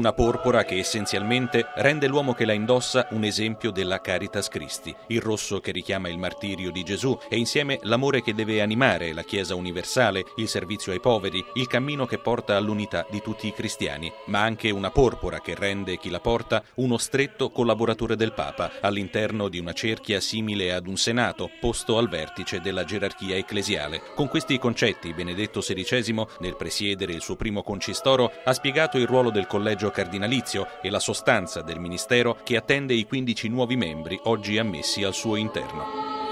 Una porpora che essenzialmente rende l'uomo che la indossa un esempio della Caritas Christi, il rosso che richiama il martirio di Gesù e insieme l'amore che deve animare la Chiesa universale, il servizio ai poveri, il cammino che porta all'unità di tutti i cristiani, ma anche una porpora che rende chi la porta uno stretto collaboratore del Papa all'interno di una cerchia simile ad un senato posto al vertice della gerarchia ecclesiale. Con questi concetti Benedetto XVI, nel presiedere il suo primo concistoro, ha spiegato il ruolo del collegio cardinalizio e la sostanza del ministero che attende i 15 nuovi membri oggi ammessi al suo interno.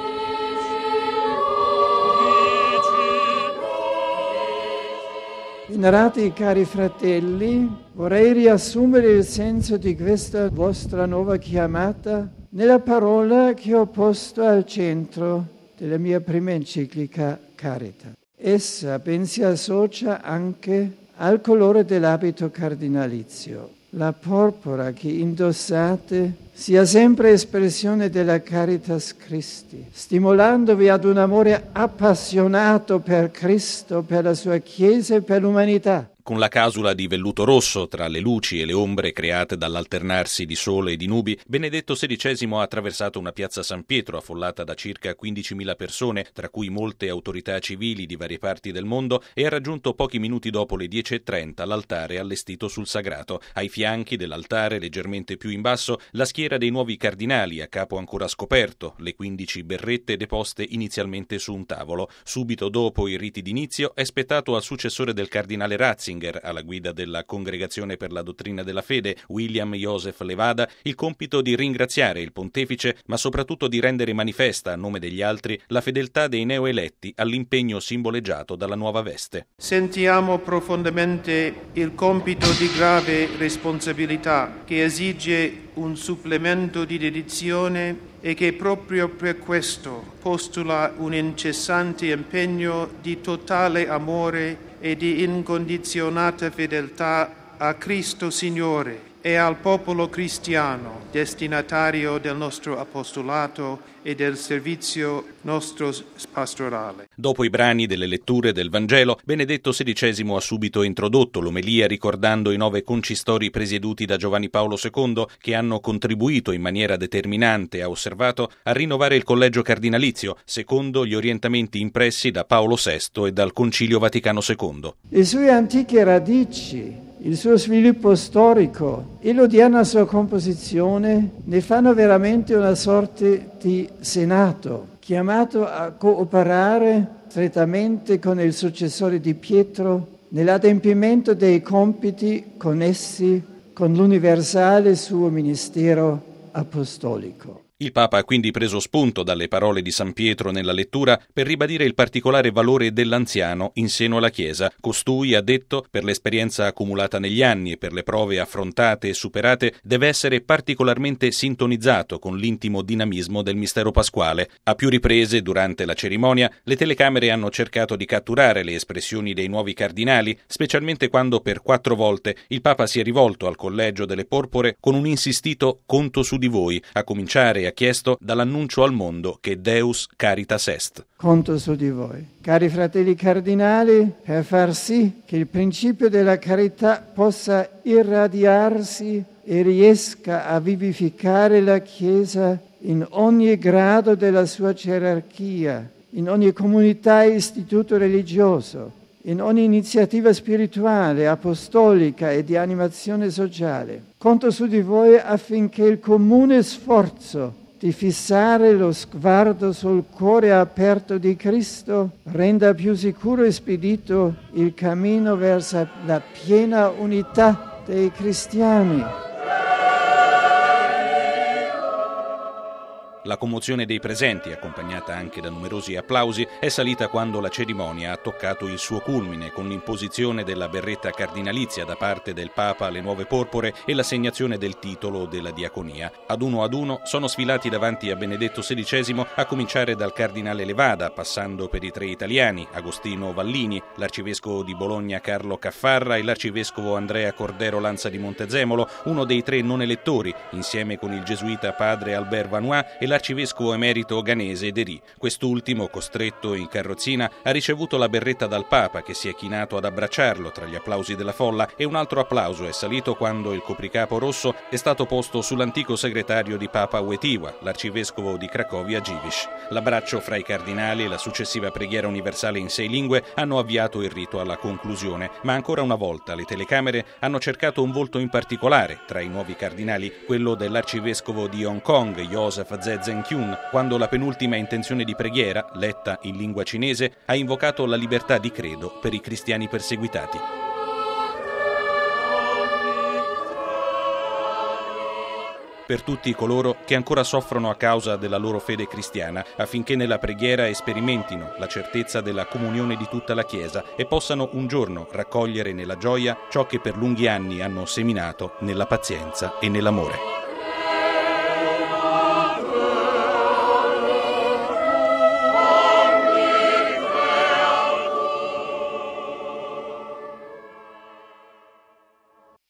Venerati cari fratelli, vorrei riassumere il senso di questa vostra nuova chiamata nella parola che ho posto al centro della mia prima enciclica Caritas. Essa ben si associa anche al colore dell'abito cardinalizio. La porpora che indossate sia sempre espressione della Caritas Christi, stimolandovi ad un amore appassionato per Cristo, per la sua Chiesa e per l'umanità. Con la casula di velluto rosso tra le luci e le ombre create dall'alternarsi di sole e di nubi, Benedetto XVI ha attraversato una piazza San Pietro affollata da circa 15.000 persone, tra cui molte autorità civili di varie parti del mondo, e ha raggiunto pochi minuti dopo le 10:30 l'altare allestito sul sagrato. Ai fianchi dell'altare, leggermente più in basso, la schiera dei nuovi cardinali a capo ancora scoperto, le 15 berrette deposte inizialmente su un tavolo. Subito dopo i riti d'inizio è spettato al successore del cardinale Ratzinger, alla guida della Congregazione per la Dottrina della Fede, William Joseph Levada, il compito di ringraziare il pontefice, ma soprattutto di rendere manifesta a nome degli altri la fedeltà dei neoeletti all'impegno simboleggiato dalla nuova veste. Sentiamo profondamente il compito di grave responsabilità che esige un supplemento di dedizione e che proprio per questo postula un incessante impegno di totale amore e di incondizionata fedeltà a Cristo Signore e al popolo cristiano, destinatario del nostro apostolato e del servizio nostro pastorale. Dopo i brani delle letture del Vangelo, Benedetto XVI ha subito introdotto l'omelia ricordando i 9 concistori presieduti da Giovanni Paolo II che hanno contribuito in maniera determinante, ha osservato, a rinnovare il collegio cardinalizio, secondo gli orientamenti impressi da Paolo VI e dal Concilio Vaticano II. Le sue antiche radici, il suo sviluppo storico e l'odierna sua composizione ne fanno veramente una sorta di senato, chiamato a cooperare strettamente con il successore di Pietro nell'adempimento dei compiti connessi con l'universale suo ministero apostolico. Il Papa ha quindi preso spunto dalle parole di San Pietro nella lettura per ribadire il particolare valore dell'anziano in seno alla Chiesa. Costui, ha detto, per l'esperienza accumulata negli anni e per le prove affrontate e superate, deve essere particolarmente sintonizzato con l'intimo dinamismo del mistero pasquale. A più riprese, durante la cerimonia, le telecamere hanno cercato di catturare le espressioni dei nuovi cardinali, specialmente quando per 4 volte il Papa si è rivolto al collegio delle porpore con un insistito «conto su di voi», a cominciare ha chiesto dall'annuncio al mondo che Deus Caritas est. Conto su di voi. Cari fratelli cardinali, per far sì che il principio della carità possa irradiarsi e riesca a vivificare la Chiesa in ogni grado della sua gerarchia, in ogni comunità e istituto religioso, in ogni iniziativa spirituale, apostolica e di animazione sociale. Conto su di voi affinché il comune sforzo di fissare lo sguardo sul cuore aperto di Cristo renda più sicuro e spedito il cammino verso la piena unità dei cristiani. La commozione dei presenti, accompagnata anche da numerosi applausi, è salita quando la cerimonia ha toccato il suo culmine con l'imposizione della berretta cardinalizia da parte del Papa alle nuove porpore e l'assegnazione del titolo della diaconia. Ad uno sono sfilati davanti a Benedetto XVI, a cominciare dal cardinale Levada, passando per i 3 italiani, Agostino Vallini, l'arcivescovo di Bologna Carlo Caffarra e l'arcivescovo Andrea Cordero Lanza di Montezemolo, uno dei 3 non elettori, insieme con il gesuita padre Albert Vanois e l'arcivescovo emerito ghanese Derì. Quest'ultimo, costretto in carrozzina, ha ricevuto la berretta dal Papa, che si è chinato ad abbracciarlo tra gli applausi della folla, e un altro applauso è salito quando il copricapo rosso è stato posto sull'antico segretario di Papa Wojtyła, l'arcivescovo di Cracovia Dziwisz. L'abbraccio fra i cardinali e la successiva preghiera universale in 6 lingue hanno avviato il rito alla conclusione, ma ancora una volta le telecamere hanno cercato un volto in particolare tra i nuovi cardinali, quello dell'arcivescovo di Hong Kong, Joseph Ze-Zeng-Kyun, quando la penultima intenzione di preghiera, letta in lingua cinese, ha invocato la libertà di credo per i cristiani perseguitati. Per tutti coloro che ancora soffrono a causa della loro fede cristiana, affinché nella preghiera sperimentino la certezza della comunione di tutta la Chiesa e possano un giorno raccogliere nella gioia ciò che per lunghi anni hanno seminato nella pazienza e nell'amore.